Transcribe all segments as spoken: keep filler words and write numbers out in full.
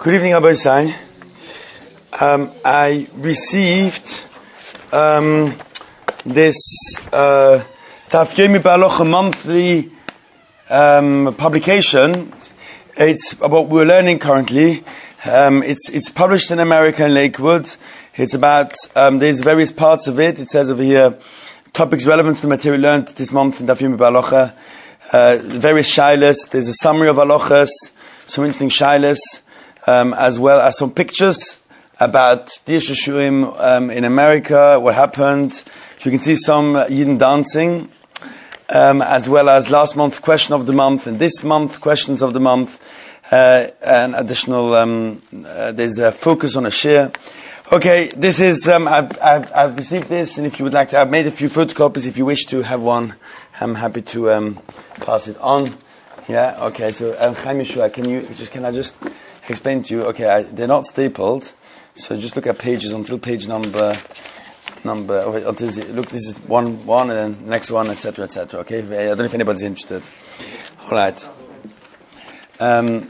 Good evening, Rabbi Sai. Um, I received um, this uh, Daf Yomi B'Halacha monthly um, publication. It's about what we're learning currently. Um, it's it's published in America in Lakewood. It's about um, there's various parts of it. It says over here topics relevant to the material learned this month in Daf Yomi B'Halacha. Uh, various shilas. There's a summary of halachas, some interesting shilas. Um, as well as some pictures about Dish Yeshuim um, in America, what happened. You can see some uh, Yidden dancing, um, as well as last month's question of the month and this month questions of the month. Uh, and additional, um, uh, there's a focus on a share. Okay, this is, um, I've, I've, I've received this, and if you would like to, I've made a few photocopies. If you wish to have one, I'm happy to um, pass it on. Yeah, okay, so um, Chaim Yeshua, can you, just, can I just explain to you, okay, I, they're not stapled, so just look at pages until page number, number, oh wait, until, look, this is one, one, and then next one, et cetera, et cetera, okay? I don't know if anybody's interested. All right. Um,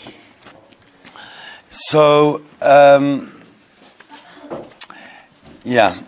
so, um, yeah.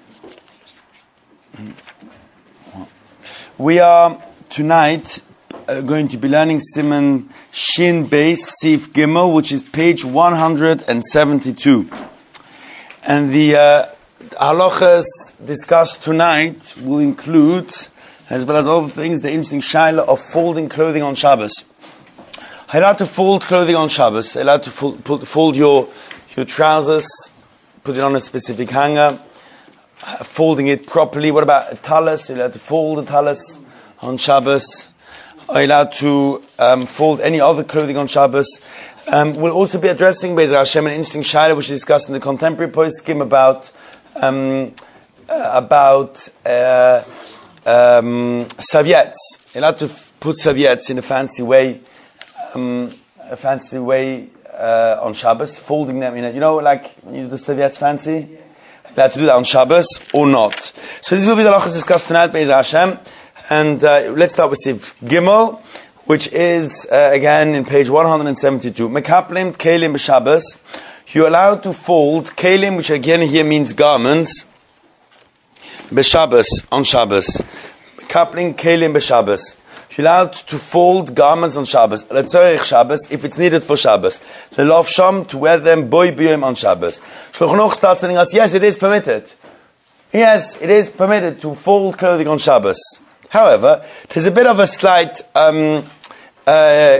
We are, tonight, Uh, going to be learning Siman Shin Beis Sif Gimel, which is page one hundred seventy-two. And the uh, halachas discussed tonight will include, as well as all the things, the interesting shaila of folding clothing on Shabbos. Are you allowed to fold clothing on Shabbos? Are you allowed to fold, put, fold your your trousers, put it on a specific hanger, uh, folding it properly? What about a talis? Are you allowed to fold a talis on Shabbos? Are you allowed to um, fold any other clothing on Shabbos? Um, we'll also be addressing Be'ez Hashem an interesting shaila which is discussed in the contemporary poskim about um, uh, about uh, um, serviettes. You're allowed to f- put serviettes in a fancy way, um, a fancy way uh, on Shabbos, folding them in a, you know, like when you do the serviettes fancy. You're allowed to do that on Shabbos or not. So this will be the halachas discussed tonight, Be'ez Hashem. And uh, let's start with Sif Gimel, which is, uh, again, in page one hundred seventy-two. Mekaplim kelim b'Shabbos. You're allowed to fold kelim, which again here means garments, b'Shabbos, on Shabbos. Mekaplim kelim b'Shabbos. You're allowed to fold garments on Shabbos. Letzorech Shabbos, if it's needed for Shabbos. Lelof sham, to wear them boy b'yom on Shabbos. Shulchan Aruch starts telling us, yes, it is permitted. Yes, it is permitted to fold clothing on Shabbos. However, there's a bit of a slight um, uh, uh,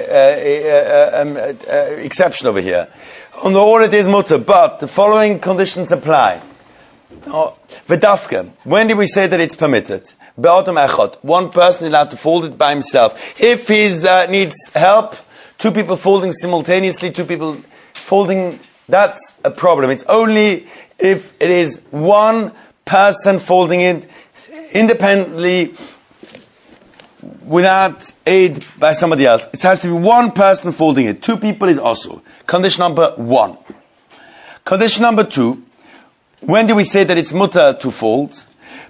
uh, um, uh, uh, exception over here. On the all it is mutter, but the following conditions apply. V'dafka, when did we say that it's permitted? Be'otam echot, one person allowed to fold it by himself. If he uh, needs help, two people folding simultaneously, two people folding, that's a problem. It's only if it is one person folding it independently, without aid by somebody else. It has to be one person folding it. Two people is also. Condition number one. Condition number two. When do we say that it's mutter to fold?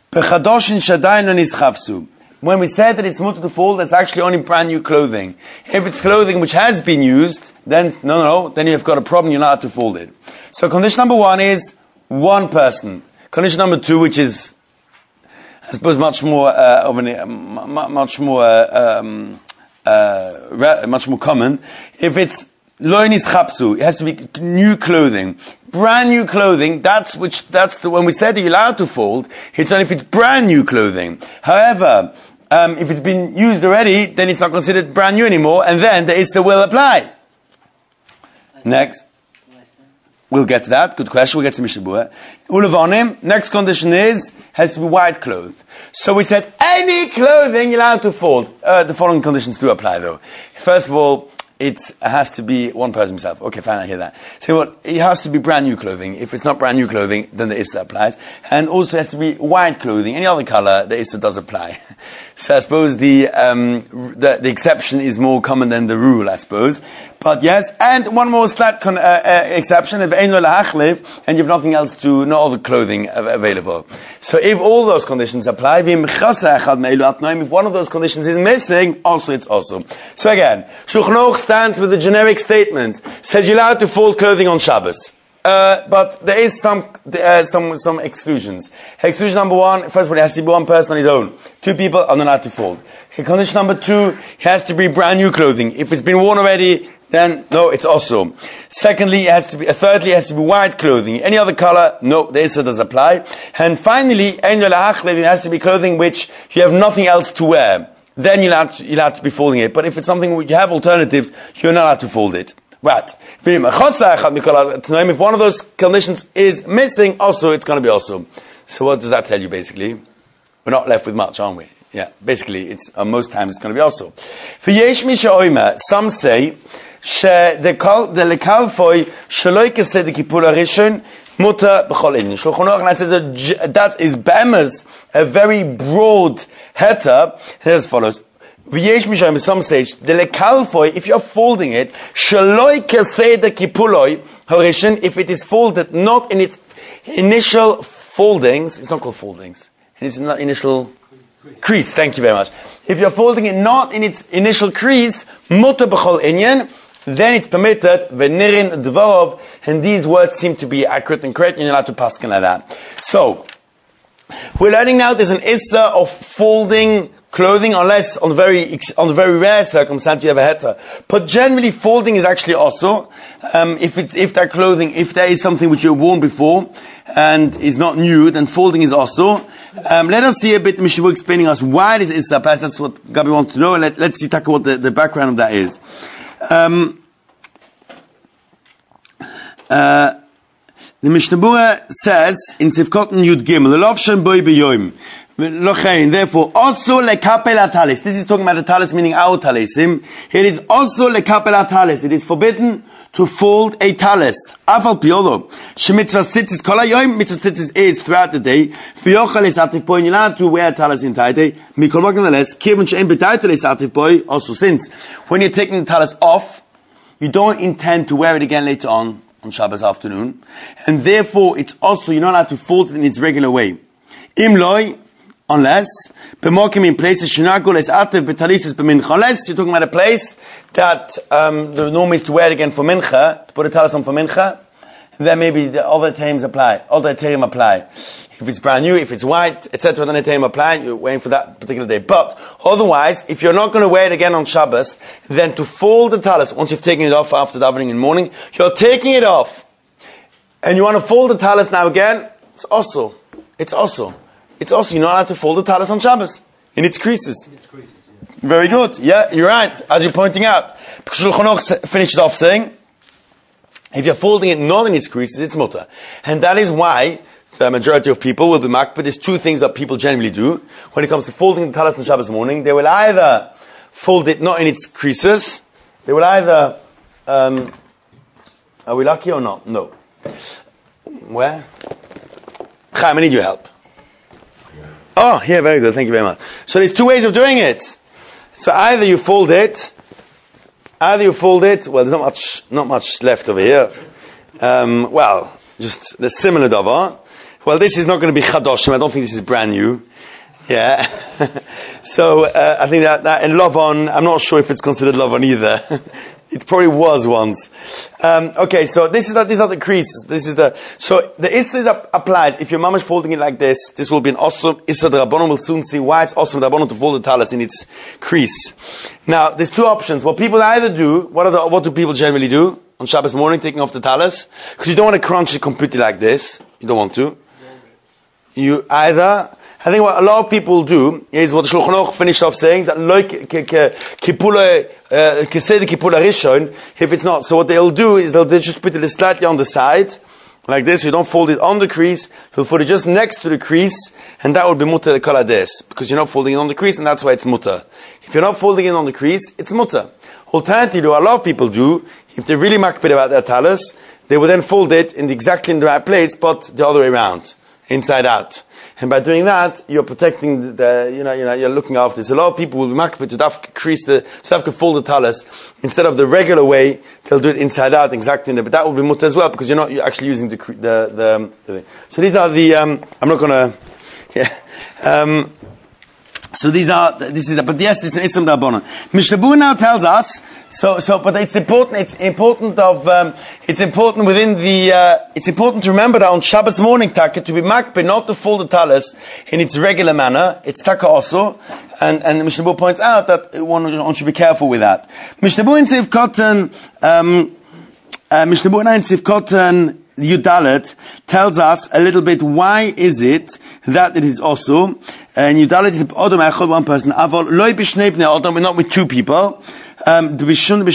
When we say that it's mutter to fold, that's actually only brand new clothing. If it's clothing which has been used, then no, no, then you've got a problem, you're not allowed to fold it. So condition number one is one person. Condition number two, which is I suppose much more uh, of an, uh, much more uh, um, uh, re- much more common. If it's lo nischapsu, it has to be new clothing, brand new clothing. That's which. That's the when we said that you're allowed to fold. It's only if it's brand new clothing. However, um, if it's been used already, then it's not considered brand new anymore, and then the issa will apply. Next. We'll get to that. Good question. We'll get to Mishnah Berurah. Ulavanim. Next condition is has to be white clothed. So we said any clothing you're allowed to fold. Uh, the following conditions do apply, though. First of all, it has to be one person himself. Okay, fine. I hear that. So what? It has to be brand new clothing. If it's not brand new clothing, then the issa applies. And also it has to be white clothing. Any other color, the issa does apply. So I suppose the, um, the the exception is more common than the rule, I suppose. But yes, and one more slight con- uh, uh, exception: if ein lo lahachlev, and you have nothing else to, no other clothing av- available. So if all those conditions apply, if one of those conditions is missing, also it's also. So again, Shulchan Aruch stands with a generic statement: says you're allowed to fold clothing on Shabbos. Uh, but there is some uh, some some exclusions. Exclusion number one: first of all, it has to be one person on his own. Two people are not allowed to fold. Condition number two: it has to be brand new clothing. If it's been worn already, then no, it's also. Secondly, it has to be. Uh, thirdly, it has to be white clothing. Any other color, no, the Issa does apply. And finally, it has to be clothing which you have nothing else to wear. Then you'll have to, you'll have to be folding it. But if it's something where you have alternatives, you're not allowed to fold it. Right. If one of those conditions is missing, also it's going to be also. So what does that tell you basically? We're not left with much, aren't we? Yeah. Basically, it's uh, most times it's going to be also. For Yesh Misha Oima, some say the lekalfoy sheloi kesed the kippur harishon mutar b'chol inyan. Shulchan Aruch says that, that is be'emes, a very broad heter. As follows. V'yesh mishayim, some say the lekalfoy, if you're folding it, sheloi kesed the kippuroi harishon, if it is folded not in its initial foldings, it's not called foldings, in its initial crease. Thank you very much. If you're folding it not in its initial crease, mutar b'chol inyan, then it's permitted, v'nirin dvorov, and these words seem to be accurate and correct, and you're allowed to paskin like that. So, we're learning now there's an issa of folding clothing, unless on very on the very rare circumstance you have a heter. But generally, folding is actually also, um, if it's if that clothing, if there is something which you've worn before and is not new, then folding is also. Um, let us see a bit. Mishavu explaining us why this is a pass. That's what Gabi wants to know. Let, let's see talk what the, the background of that is. Um, uh, the Mishnah Berurah says in Sivkotan Yud Gimel, "Lovshem boy beyoim." Therefore, also lekapel talis. This is talking about the talis, meaning our talisim. It is also lekapel talis. It is forbidden to fold a talis. Afal piolo. Shemitzvah tzitzis kol hayoim. Mitzvah tzitzis is throughout the day. V'yochel is atif boy. You're allowed to wear a talis in entire day. Mikol magnales. Kivun she'en b'taitel is atif boy. Also, since when you're taking the talis off, you don't intend to wear it again later on on Shabbos afternoon, and therefore it's also you're not allowed to fold it in its regular way. Imloi. Unless, in places, unless you're talking about a place that um, the norm is to wear it again for mincha, to put a talis on for mincha, then maybe the other terms apply, other terms apply. If it's brand new, if it's white, et cetera, then the term apply, you're waiting for that particular day. But otherwise, if you're not going to wear it again on Shabbos, then to fold the talis, once you've taken it off after davening in the morning, you're taking it off, and you want to fold the talis now again, it's also, it's also. It's also, you're not allowed to fold the talis on Shabbos. In its creases. In its creases, yeah. Very good. Yeah, you're right. As you're pointing out. Because Shulchan Aruch finished off saying, if you're folding it not in its creases, it's mutar. And that is why the majority of people will be makbid. There's two things that people generally do. When it comes to folding the talis on Shabbos morning, they will either fold it not in its creases, they will either, um, are we lucky or not? No. Where? Chaim, I need your help. Oh, here, very good. Thank you very much. So there's two ways of doing it. So either you fold it, either you fold it. Well, there's not much, not much left over here. Um, well, just the similar davar. Well, this is not going to be chadoshim. I don't think this is brand new. Yeah. So uh, I think that that in Lovon, I'm not sure if it's considered Lovon either. It probably was once. Um, okay, so this is the, these are the creases. This is the so the issa applies. If your mom is folding it like this, this will be an awesome issa. The Rabbanon will soon see why it's awesome. The Rabbanon to fold the talis in its crease. Now, there's two options. What people either do, what are the what do people generally do on Shabbos morning, taking off the talis? Because you don't want to crunch it completely like this. You don't want to. You either. I think what a lot of people do is what the Shulchan Aruch finished off saying, that like kipula kesed kipula rishon, if it's not. So what they'll do is they'll just put it slightly on the side, like this. You don't fold it on the crease. You'll put it just next to the crease, and that would be mutar kol hades, because you're not folding it on the crease, and that's why it's mutar. If you're not folding it on the crease, it's mutar. Alternatively, what a lot of people do, if they're really makbid about their talis, they will then fold it in the, exactly in the right place, but the other way around. inside out. And by doing that, you're protecting the, the you know, you know, you're looking after it. So a lot of people will be makbid to dafka crease the, to dafka fold the talis. Instead of the regular way, they'll do it inside out, exactly in there. But that will be mutter as well, because you're not, you're actually using the, the, the, the so these are the, um, I'm not gonna, yeah, um, so these are, this is, but yes, it's an Ism D'Rabbanan. Mishnah Berurah now tells us, so, so, but it's important, it's important of, um, it's important within the, uh, it's important to remember that on Shabbos morning, Taka, to be makbid, not to fold the talis in its regular manner, it's Taka also, and, and Mishnah Berurah points out that one, one should be careful with that. Mishnah Berurah in Sif Cotton, um, uh, Mishnah Berurah in Sif Cotton, Yudalet tells us a little bit why is it that it is also, and Yudalet is Odom Echad, one person, Avol Loi B'shnei Bnei Odom, we're not with two people. Um, these are the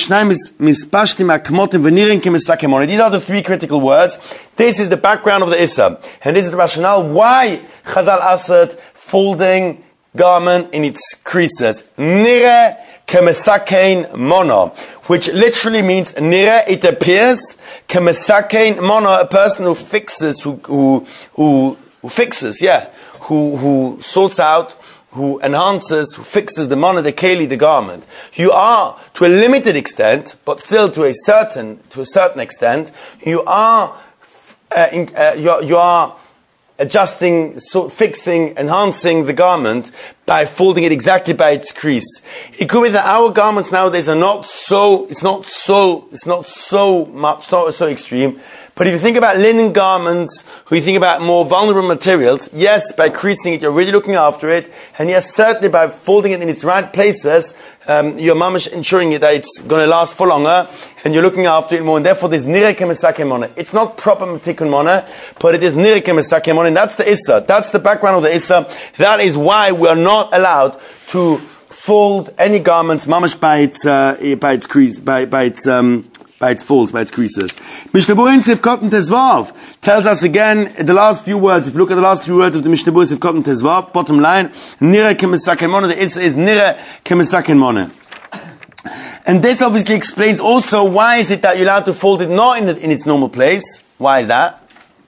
three critical words. This is the background of the Issa. And this is the rationale why Chazal asked folding garment in its creases. Nire kemesakein mono, which literally means nire, it appears, kemesakein mono, a person who fixes, who, who, who, who fixes, yeah, who, who sorts out, who enhances, who fixes the mana, the keli, the garment. You are, to a limited extent, but still to a certain, to a certain extent, you are, uh, in, uh, you are, you are adjusting, so, fixing, enhancing the garment by folding it exactly by its crease. It could be that our garments nowadays are not so, it's not so, it's not so much, so, so extreme. But if you think about linen garments, or you think about more vulnerable materials, yes, by creasing it, you're really looking after it. And yes, certainly by folding it in its right places, um, you're mamish ensuring it that it's going to last for longer, and you're looking after it more. And therefore, there's nirek mesake mona. It's not proper matikun mona, but it is nirek mesake mona. And that's the issa. That's the background of the issa. That is why we are not allowed to fold any garments mamish by its, uh, by its crease, by, by its, um, by its folds, by its creases. Mishnah Berurah in Sifkot and Tezvav tells us again the last few words. If you look at the last few words of the Mishnah Berurah Sifkot and Tezvav, bottom line, Nira kemesaken mona. The Issa is Nira kemesaken mona. And this obviously explains also why is it that you're allowed to fold it not in, the, in its normal place. Why is that?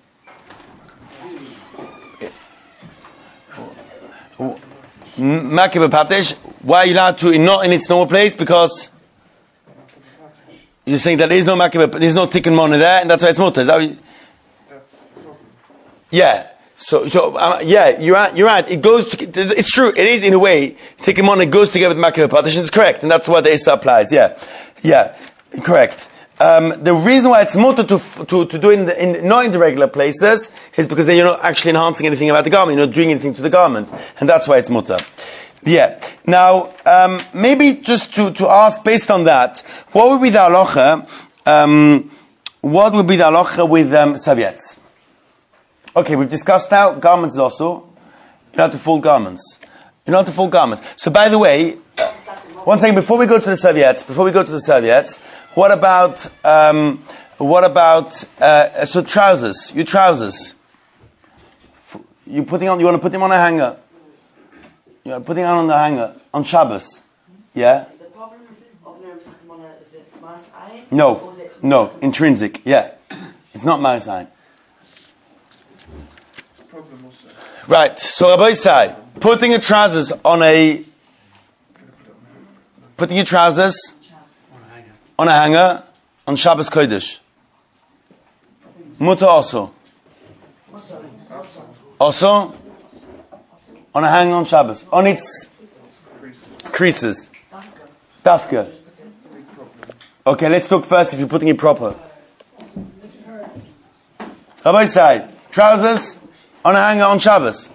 Makib Patish. Why are you allowed to not in its normal place? Because you're saying that there is no makib, there's no tikkun mona there, and that's why it's mutter. Is that what you... That's the problem. Yeah. So, so uh, yeah, you're right. You're right. It goes. To, it's true. It is in a way tikkun mona goes together with makib partition. It's correct, and that's what the Issa applies. Yeah, yeah, correct. Um, the reason why it's mutter to to to do it in, the, in not in the regular places is because then you're not actually enhancing anything about the garment. You're not doing anything to the garment, and that's why it's mutter. Yeah. Now, um, maybe just to, to ask based on that, what would be the halacha? Um, what would be the halacha with um, serviettes? Okay, we've discussed now garments also. You're not to fold garments. You're not to fold garments. So, by the way, uh, one second before we go to the serviettes. Before we go to the serviettes, what about um, what about uh, so trousers? Your trousers. You putting on? You want to put them on a hanger? You're putting it on the hanger on Shabbos, yeah. The problem of Nira Mesake Mona is it Maras Ayin? No, no, intrinsic. Yeah, it's not Maras Ayin. Problem also. Right. So Rabbi Isai, putting your trousers on a, putting your trousers on a hanger on Shabbos Kodesh. Mutter also. Also. On a hanger on Shabbos. On its creases. Dafka. Okay, let's look first if you're putting it proper. Rabbi side. Trousers on a hanger on Shabbos.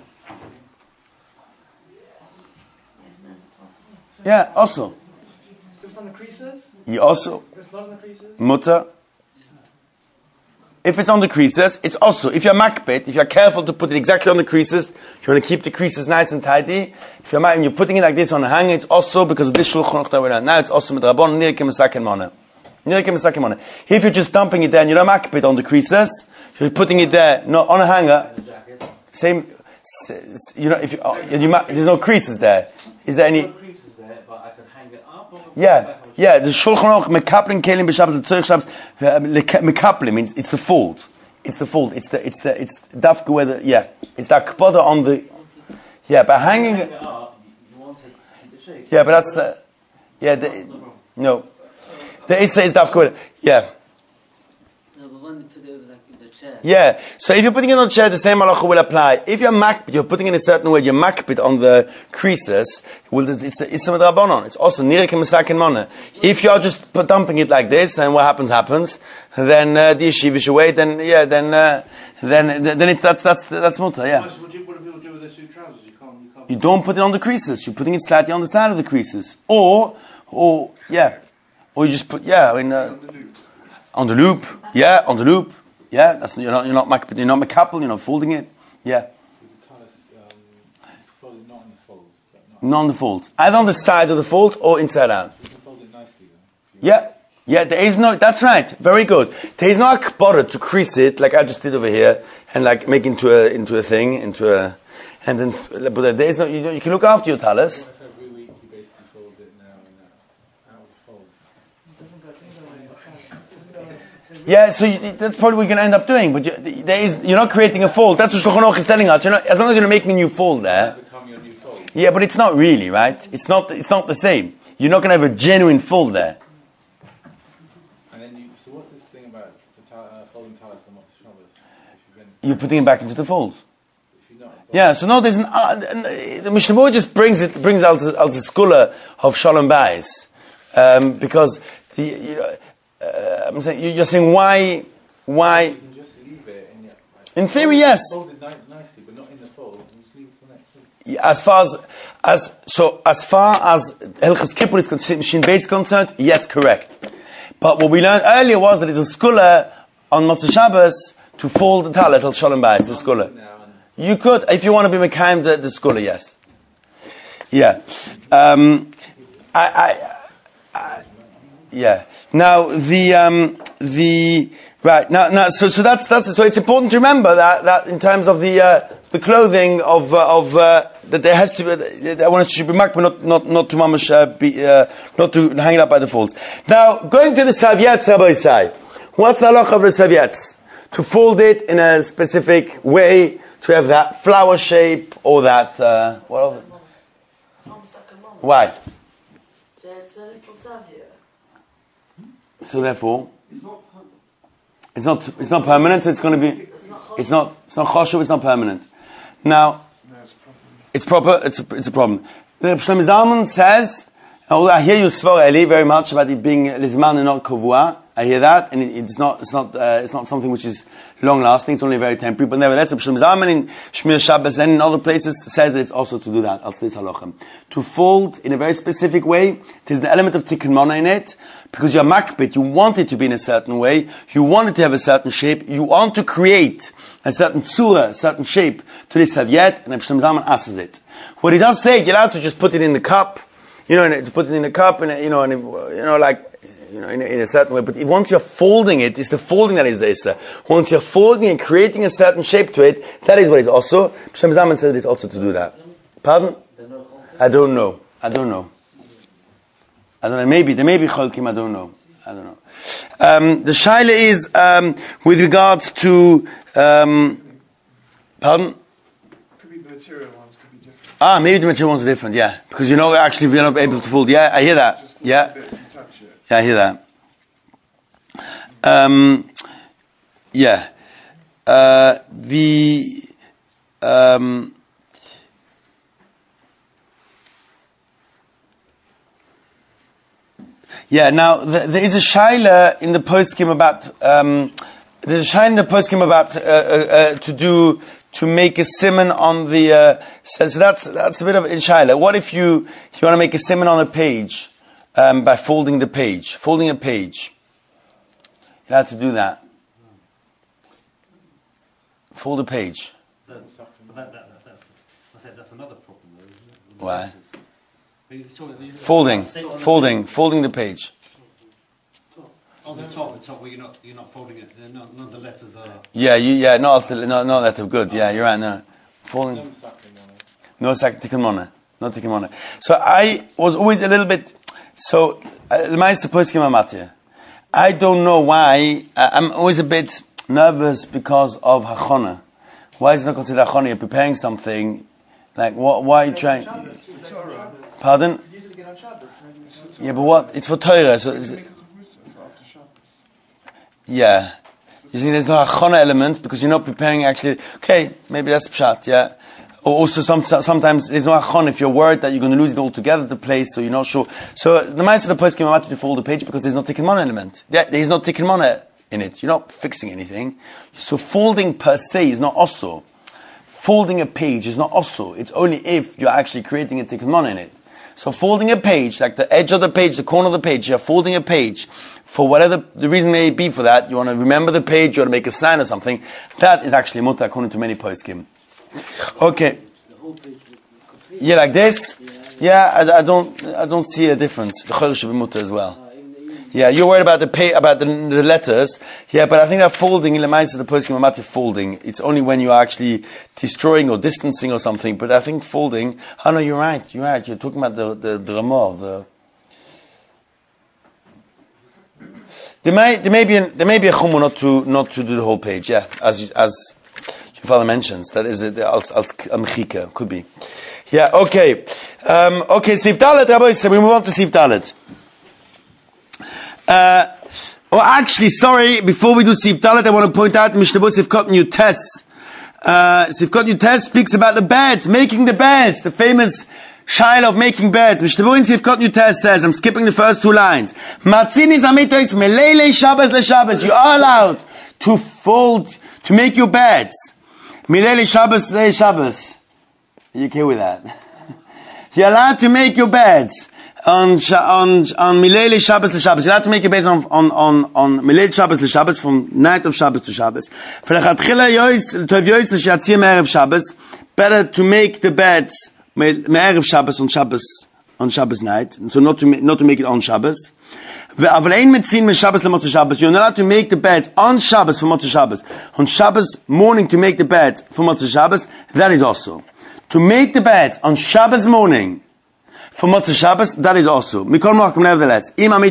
Yeah, also. If it's on the creases? You also. If it's not on the creases? Mutter. If it's on the creases, it's also, if you're makbet, if you're careful to put it exactly on the creases, you want to keep the creases nice and tidy. If you're, and you're putting it like this on a hanger, it's also because of this shulchan aruch that we're learning. Now it's also mit Rabbon, nirek mesaken mona. Nirek mesaken mona. If you're just dumping it there and you're not makbet on the creases, you're putting it there, not on a hanger, same, you know, if you, oh, you, there's no creases there. Is there any? Creases there, but I can hang it up. Yeah. Yeah, the Shulchan Aruch mekaplim kelim b'Shabbat the Tzorich Shabbos mekaplim means it's the fold. It's the fold. It's the, it's the, it's dafka where the, yeah. It's the akpada on the, yeah, by hanging it. Hang it up, you want it in the shape. Yeah, but that's the, yeah, the, no. The Issa is dafka where, yeah. No, but when you put it over like the chair. Yeah, so if you're putting it on the chair, the same halacha will apply. If you're makbid, you're putting it in a certain way, you're makbid on the creases, well, it's a Issa Midrabanon. It's also nirek and masakin mana. If you're just put- dumping it like this, and what happens, happens, then uh, the yeshivish away, then, yeah, then, uh, then, then it's, that's, that's, that's mutter, yeah. So what do, you, what do people do with their suit trousers? You can't, you can't. You don't put it on the creases, you're putting it slightly on the side of the creases. Or, or, yeah, or you just put, yeah, I mean, uh, on the loop, yeah, on the loop. Yeah, that's you're not you're not mak- you're not makapel, you're not folding it. Yeah, Fold it not on the folds, but not. not on the folds, either on the side of the folds or inside out. You can fold it nicely though. Yeah, yeah. There is no. That's right. Very good. There is no akbara to crease it like I just did over here and like make into a into a thing into a and then. But there is no. You, you can look after your talis. Like every week you basically fold it now and now. Out of the fold. Yeah, so you, that's probably what you're going to end up doing. But you, there is you're not creating a fold. That's what Shulchan Aruch is telling us. You're not, as long as you're making a new fold there. Become your new fold. Yeah, but it's not really right. It's not. It's not the same. You're not going to have a genuine fold there. And then you. So what's this thing about the ta- uh, folding talis on Motzei Shabbos? If you've been, You're putting it back into the folds. if you're not. Yeah, so no, there's an uh, the Mishnah Berurah just brings it brings out the skula of Shalom Bayis, um, because the you know uh, I'm saying you- you're saying why why You can just leave it in your. Like, in theory yes, Fold it ni- nicely, but not in the fold. And just leave it till next week. as far as as so as far as Hilchas Kippur is concerned, Shin Beis concerned, yes, correct. But what we learned earlier was that it's a skula on Motzei Shabbos to fold the talit al Shalom Bayis, the skula. Now and You could, if you want to be Mekayim the, the scholar, yes. Yeah. Um, I, I, I, yeah. Now, the, um, the, right, now, now, so, so that's, that's, so it's important to remember that, that in terms of the, uh, the clothing of, uh, of, uh, that there has to be, I want to be marked, but not, not, not to mamash, uh, be, uh, not to hang it up by the folds. Now, going to the Savietz, Rabbi Isai. What's the halacha of the Savietz? To fold it in a specific way, to have that flower shape or that, uh, what other? Why? It's a little savia. So therefore, it's not, it's not permanent, so it's going to be, it's not, it's not choshev, it's not permanent. Now, it's proper, it's a, it's a problem. The Shlomo Zalman says, although I hear you svar Eli very much about it being lizman and not kovua, I hear that, and it, it's not, it's not, uh, it's not something which is long lasting. It's only very temporary. But nevertheless, Shlomo Zalman in Shmir Shabbos and in other places says that it's also to do that. Al Stis Halochem, to fold in a very specific way. There's an element of tikkun mana in it because you're makbid. You want it to be in a certain way. You want it to have a certain shape. You want to create a certain tzura, a certain shape to this Saviet, and Shlomo Zalman asks it. What he does say, you're allowed to just put it in the cup. You know, and to put it in a cup, and you know, and you know, like. You know, in a, in a certain way, but if once you're folding it, it's the folding that is the Issa. Once you're folding and creating a certain shape to it, that is what is also. Shlomo Zalman said it's also to do that. Pardon? I don't know. I don't know. I don't know. Maybe there may be cholkim. I don't know. I don't know. Um, the shaila is um, with regards to. Um, pardon? Could be the material ones, could be different. Ah, maybe the material ones are different. Yeah, because you know actually we're not able to fold. Yeah, I hear that. Just fold Yeah. a bit as you touch it. Yeah, I hear that. Um, yeah. Uh, the, um, yeah, now, the, there is a shaila in the poskim about, um, there's a shaila in the poskim about, uh, uh, uh, to do, to make a simon on the, uh, so, so that's, that's a bit of a shaila. What if you, you want to make a simon on a page? Um, by folding the page, folding a page. You have to do that. Fold a page. That, that, that, that's, I said that's another problem, though, isn't it? With the Why? letters. But you talk- you- Folding, say on the- folding, folding the page. On the top, the top where you're not, you're not folding it. uh, None, none of the letters are. Yeah, you, yeah, no, no, no, no, that's good. Yeah, you're right. No, folding. No sak tikkun mona, no tikkun mona. So I was always a little bit. So, uh, my supposed to I don't know why. Uh, I'm always a bit nervous because of hachana. Why is it not considered hachana? You're preparing something. Like, what, why are you trying? Pardon? Yeah, but what? It's for Torah. So is it, yeah. You think there's no hachana element because you're not preparing actually. Okay, maybe that's pshat, yeah. Or also some, sometimes there's no hachana if you're worried that you're going to lose it altogether, the place, so you're not sure. So the mindset of the post came out to fold the page because there's no tikkun mana element. Yeah, there's no tikkun mana in it. You're not fixing anything. So folding per se is not also. Folding a page is not also. It's only if you're actually creating a tikkun mana in it. So folding a page, like the edge of the page, the corner of the page, you're folding a page for whatever the reason may be for that. You want to remember the page, you want to make a sign or something. That is actually mutter according to many poskim. Okay. Yeah, like this. Yeah, I, I don't, I don't see a difference. The chol should be mutter as well. Yeah, you're worried about the pay, about the, the letters. Yeah, but I think that folding, in the minds of the poskim amati folding, it's only when you are actually destroying or distancing or something. But I think folding. Oh no, you're right. You're right. You're talking about the the, the Ramah of the. There may there may be an, there may be a chumah not to not to do the whole page. Yeah, as as your father mentions, that is it. Als als amchika could be. Yeah. Okay. Um, okay. Sif Dalet, Rabbi. So we move on to Sif Dalet. Uh, oh, actually, sorry. Before we do Sif Dalet, I want to point out Mishnah Berurah Sifkot Yutes. Uh, Sifkot Yutes speaks about the beds, making the beds, the famous shaila of making beds. Mishnah Berurah Sifkot Yutes says, I'm skipping the first two lines. Matzinis amitos melele Shabbos le Shabbos. You are allowed to fold, to make your beds. Melele Shabbos le Shabbos. Are you okay with that? You're allowed to make your beds. On on on Milele Shabbos to Shabbos, you have to make it based on on on on Milele Shabbos to Shabbos, from night of Shabbos to Shabbos. Better to make the beds me'erev Shabbos on Shabbos on Shabbos night, so not to not to make it on Shabbos. You're not allowed to make the beds on Shabbos for Motzei Shabbos. On Shabbos morning to make the beds for Motzei Shabbos, that is also to make the beds on Shabbos morning. For Motzei Shabbos, that is also. Nevertheless,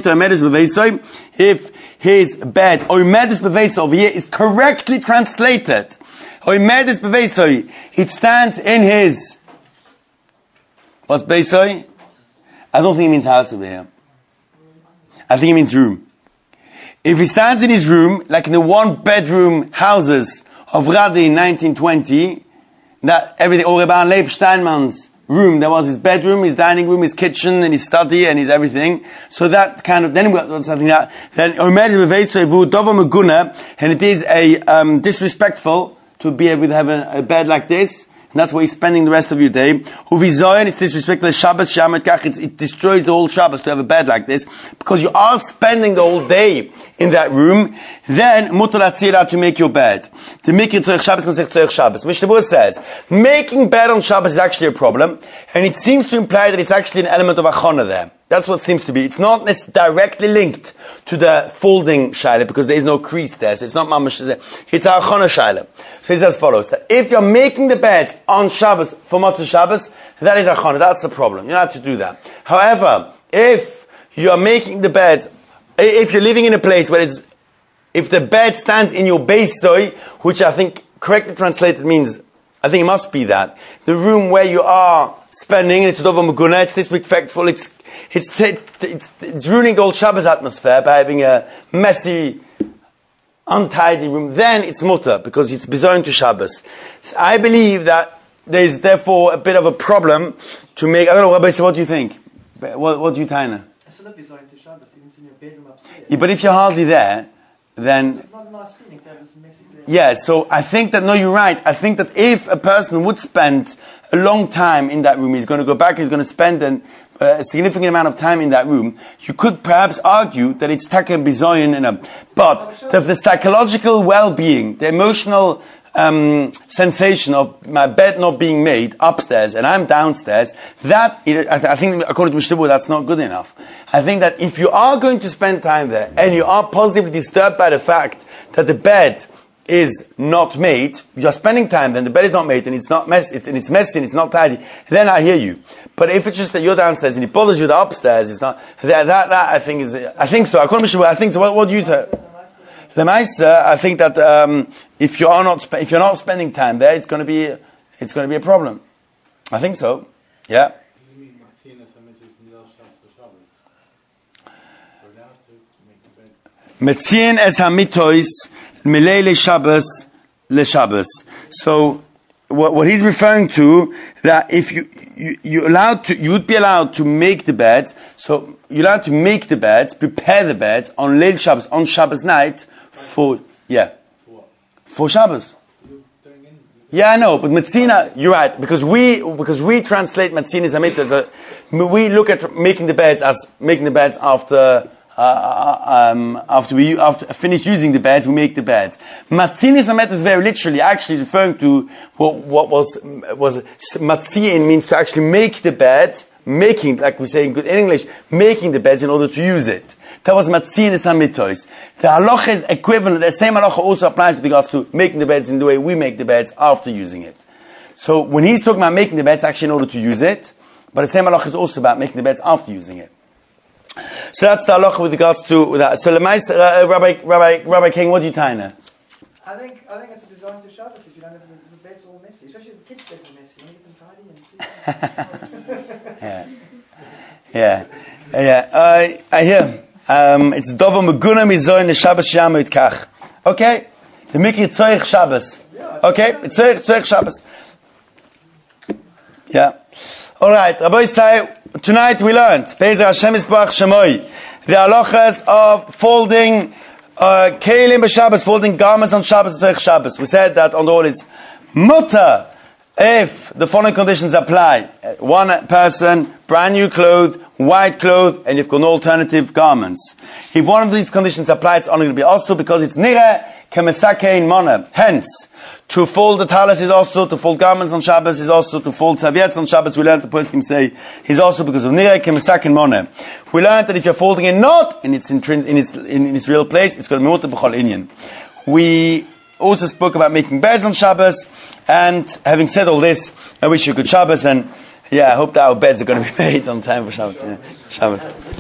if his bed, Oimedis Beveiso over here, is correctly translated, Oimedis Beveiso, it stands in his, what's Beisoi? I don't think it means house over here. I think it means room. If he stands in his room, like in the one bedroom houses of Radi in nineteen twenty, that everything, or Rebbe Leib Steinman's room, there was his bedroom, his dining room, his kitchen, and his study, and his everything. So that kind of, then we got something that, then, and it is a, um, disrespectful to be able to have a, a bed like this, and that's where you're spending the rest of your day. It's disrespectful, Shabbos, it destroys the whole Shabbos to have a bed like this, because you are spending the whole day in that room. Then, mutar latzira to make your bed. To make it tzorech Shabbos, tzorech Shabbos. Mishnah Berurah says, making bed on Shabbos is actually a problem, and it seems to imply that it's actually an element of achana there. That's what it seems to be. It's not directly linked to the folding shaila, because there is no crease there, so it's not mamash. It's a achana shaila. So he says as follows, that if you're making the beds on Shabbos for Motzei Shabbos, that is achana. That's the problem. You're not to do that. However, if you're making the beds, if you're living in a place where it's, if the bed stands in your beisoi, which I think correctly translated means, I think it must be that, the room where you are spending, it's dover meguna, it's disrespectful, it's, it's, it's, it's ruining the old Shabbos atmosphere by having a messy, untidy room, then it's mutter, because it's bizarre to Shabbos. So I believe that there is therefore a bit of a problem to make, I don't know, Rabbi, so what do you think? What, what do you, Taina? It's not bizarre to Shabbos, even in your bedroom upstairs. Yeah, but if you're hardly there, then... It's not a nice feeling to have this messy place. Yeah, so I think that, no, you're right. I think that if a person would spend a long time in that room, he's going to go back, he's going to spend an, uh, a significant amount of time in that room, you could perhaps argue that it's taka bizoyin in a, but the, the psychological well-being, the emotional um, sensation of my bed not being made upstairs and I'm downstairs, that, is, I, I think according to Mishnah Berurah, that's not good enough. I think that if you are going to spend time there and you are positively disturbed by the fact that the bed is not made, you are spending time, then the bed is not made and it's not mess, it's, and it's messy and it's not tidy, then I hear you. But if it's just that you're downstairs and it bothers you that upstairs, it's not, that, that, that I think is, I think so. According to Mishnah Berurah, I think so. What, what do you say? Lemaisa, I think that um, if you are not spe- if you're not spending time there, it's going to be it's going to be a problem. I think so. Yeah. Does it mean Matzina Samitis Milal Shabbos or Shabbos? We're allowed to make the bed. Metzien es hamitois milei le Shabbos le Shabbos. So what, what he's referring to, that if you you you allowed to you would be allowed to make the beds. So you're allowed to make the beds, prepare the beds on Leil Shabbos, on Shabbos night for yeah For what? for Shabbos. You're doing in. Yeah, I know, but Metzina, you're right, because we because we translate Metzina Zamit as a, we look at making the beds as making the beds after uh, um, after we after finish using the beds, we make the beds. Metzina Zamit is very literally actually referring to what what was was Matzin means to actually make the bed, making, like we say in good English, making the beds in order to use it. That was Matzin Samitois. The halacha is equivalent. The same halacha also applies with regards to making the beds in the way we make the beds after using it. So when he's talking about making the beds, actually in order to use it, but the same halacha is also about making the beds after using it. So that's the halacha with regards to that. So Lemais, uh, Rabbi, Rabbi, Rabbi King, what do you tie now? I think I think it's a design to Shabbos if you don't have the, the beds all messy, especially the kids' beds are messy. You need them tidy and Yeah, yeah, yeah. Uh, I hear. Um, it's Dovo Meguna Mizoin Le Shabbos Shamoit Kach. Okay, the Mikri Tzoich Shabbos. Okay, Tzoich Tzoich Shabbos. Yeah. All right, Rabbi say tonight we learned Bezer Hashem Yisbarach Shemoi, the halachas of folding uh, kelim b'Shabbos, folding garments on Shabbos Tzoich Shabbos. We said that on the all it's mutter if the following conditions apply: one person, brand new clothes, white clothes, and you've got no alternative garments. If one of these conditions apply, it's only going to be also because it's nira kemesakein mona. Hence, to fold the talis is also, to fold garments on Shabbos is also, to fold serviettes on Shabbos, we learned the poskim say, is also because of nira kemesakein mona. We learned that if you're folding it not in its intrins, in its in, in its real place, it's going to be mutter b'chol inyan. We also spoke about making beds on Shabbos, and having said all this, I wish you a good Shabbos, and yeah, I hope that our beds are going to be made on time for Shabbos. Yeah. Shabbos.